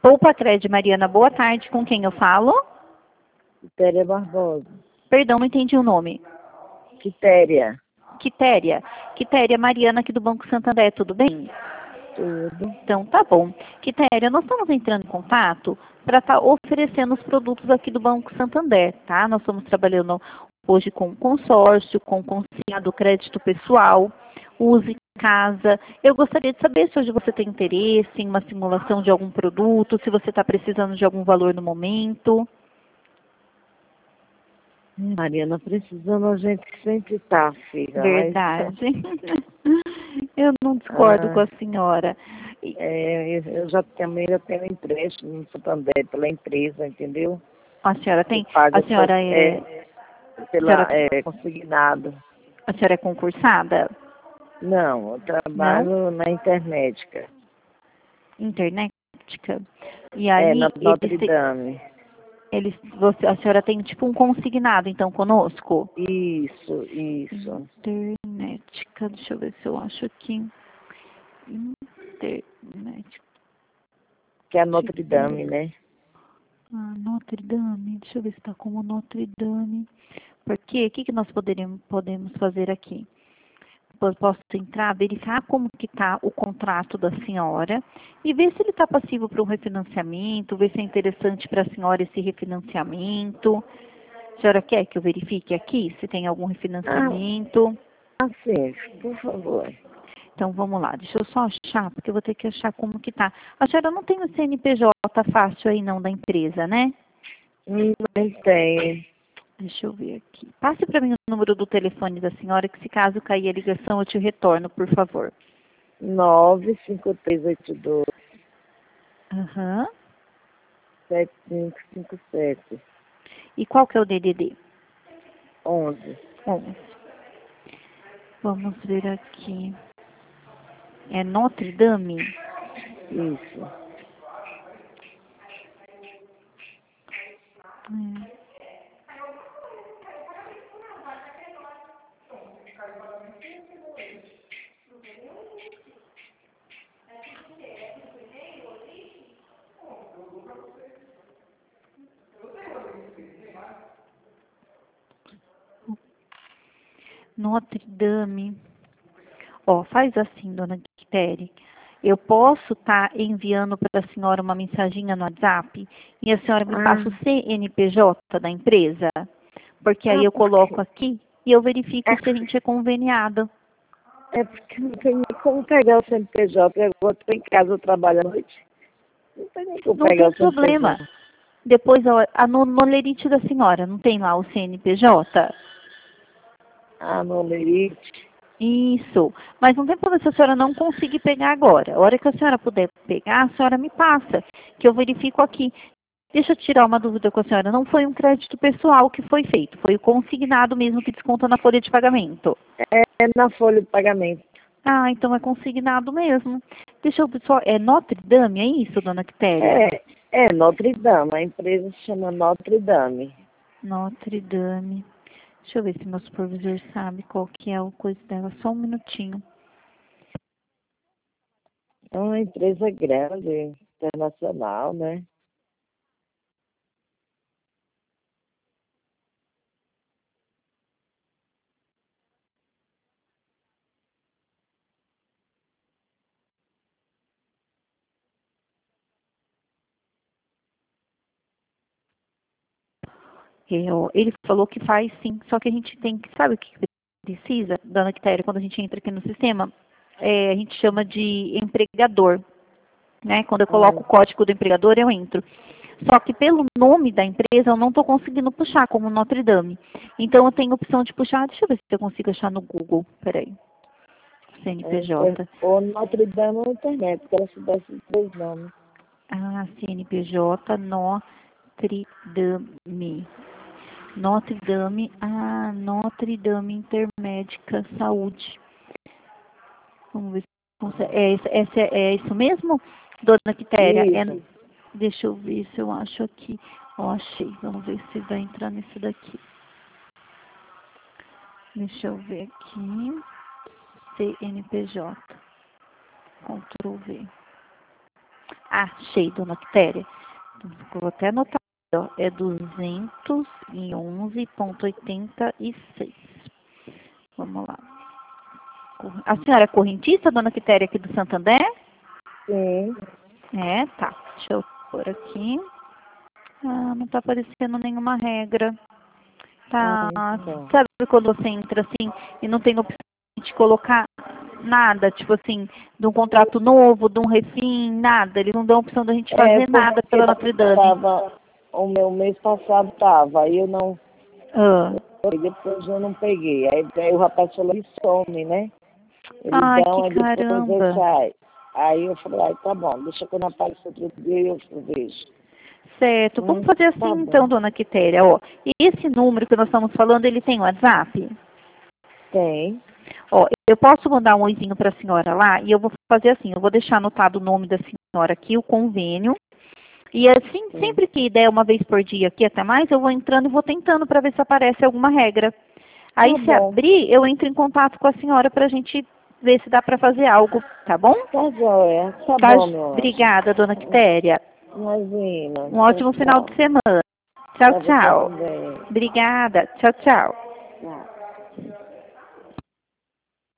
Poupa Cred, Mariana, boa tarde. Com quem eu falo? Quitéria Barbosa. Perdão, não entendi o nome. Quitéria. Quitéria. Quitéria, Mariana, aqui do Banco Santander, tudo bem? Tudo. Então, tá bom. Quitéria, nós estamos entrando em contato para estar oferecendo os produtos aqui do Banco Santander, tá? Nós estamos trabalhando hoje com consórcio, com consignado crédito pessoal, use em casa. Eu gostaria de saber se hoje você tem interesse em uma simulação de algum produto, se você está precisando de algum valor no momento. Mariana, precisando a gente sempre tá, filha. Verdade. Eu não discordo com Ah, a senhora. eu já tenho empréstimo no Santander pela empresa, entendeu? A senhora Eu tem, pago a senhora, consignado. a senhora é concursada? Não, eu Não? trabalho na internet, cara. Internetica. E Na aí, Notre Dame. a senhora tem tipo um consignado, então, conosco? Isso. Internetica, deixa eu ver se eu acho aqui. Internet. Que é a Notre Dame, né? Ah, Notre Dame, deixa eu ver se está como Notre Dame. Porque o que nós podemos fazer aqui? Eu posso entrar, verificar como que está o contrato da senhora e ver se ele está passivo para um refinanciamento, ver se é interessante para a senhora esse refinanciamento. A senhora quer que eu verifique aqui se tem algum refinanciamento? Sim, por favor. Então vamos lá, deixa eu só achar, porque eu vou ter que achar como que tá. A senhora não tem o CNPJ fácil aí não da empresa, né? Não tem. Deixa eu ver aqui. Passe para mim o número do telefone da senhora, que se caso cair a ligação eu te retorno, por favor. 95382 Aham. 7557 E qual que é o DDD? 11. 11. Vamos ver aqui. É Notre Dame? Isso. É. Notre Dame. Ó, faz assim, dona Quitéria. Eu posso estar enviando para a senhora uma mensaginha no WhatsApp e a senhora me passa o CNPJ da empresa? Porque aí eu coloco aqui e eu verifico se a gente é conveniado. É porque não tem nem como pegar o CNPJ. Eu estou em casa, eu trabalho à noite. Não tem nem como Não pegar tem o CNPJ. problema. Depois, no lerite da senhora, não tem lá o CNPJ? No Lerite. Isso. Mas não tem problema se a senhora não conseguir pegar agora. A hora que a senhora puder pegar, a senhora me passa, que eu verifico aqui. Deixa eu tirar uma dúvida com a senhora. Não foi um crédito pessoal que foi feito, foi o consignado mesmo que desconta na folha de pagamento. É na folha de pagamento. Ah, então é consignado mesmo. Deixa eu só. É Notre Dame, é isso, dona Quitéria? É Notre Dame. A empresa se chama Notre Dame. Notre Dame. Deixa eu ver se meu supervisor sabe qual que é o coisa dela. Só um minutinho. É uma empresa grande, internacional, né? Ele falou que faz sim, só que a gente tem que, sabe o que precisa, dona Quitéria, quando a gente entra aqui no sistema? A gente chama de empregador, né? Quando eu coloco o código do empregador, eu entro. Só que pelo nome da empresa, eu não estou conseguindo puxar, como Notre Dame. Então, eu tenho a opção de puxar, deixa eu ver se eu consigo achar no Google, peraí. CNPJ. Ou Notre Dame ou internet, porque ela se dá esses dois nomes. Ah, CNPJ, Notre Dame. Notre Dame, Notre Dame Intermédica Saúde. Vamos ver se consegue. É isso mesmo, dona Quitéria? Isso. Deixa eu ver se eu acho aqui. Ó, achei. Vamos ver se vai entrar nisso daqui. Deixa eu ver aqui. CNPJ. Ctrl V. Achei, dona Quitéria. Vou até anotar, ó. É 211,86. Vamos lá. A senhora é correntista, dona Quitéria, aqui do Santander? Sim. É, tá. Deixa eu pôr aqui. Ah, não tá aparecendo nenhuma regra. Tá. Então. Sabe quando você entra assim e não tem opção de colocar nada, tipo assim, de um contrato novo, de um refim, nada. Eles não dão opção da gente fazer nada Porque pela Notre Dame. tava, o meu mês passado tava, aí eu não, Ah. depois eu não peguei. Aí o rapaz falou que some, né? Eles Ai, dão, que aí depois eu caramba. saio. Aí eu falei, ai, tá bom, deixa quando aparecer outro dia eu vejo. Certo. Vamos fazer assim Tá então, bom. dona Quitéria, ó. Esse número que nós estamos falando, ele tem WhatsApp? Tem. Ó, eu posso mandar um oizinho para a senhora lá e eu vou fazer assim, eu vou deixar anotado o nome da senhora aqui, o convênio. E assim, Sim. sempre que der uma vez por dia aqui até mais, eu vou entrando e vou tentando para ver se aparece alguma regra. Aí Tá se bom. abrir, eu entro em contato com a senhora para a gente ver se dá para fazer algo, tá bom? Tá joia. Tá Tá, bom, meu anjo. obrigada, dona Quitéria. Imagina. Um Tchau, ótimo final de tchau. semana. Tchau, Pra você tchau. também. Obrigada. Tchau, tchau.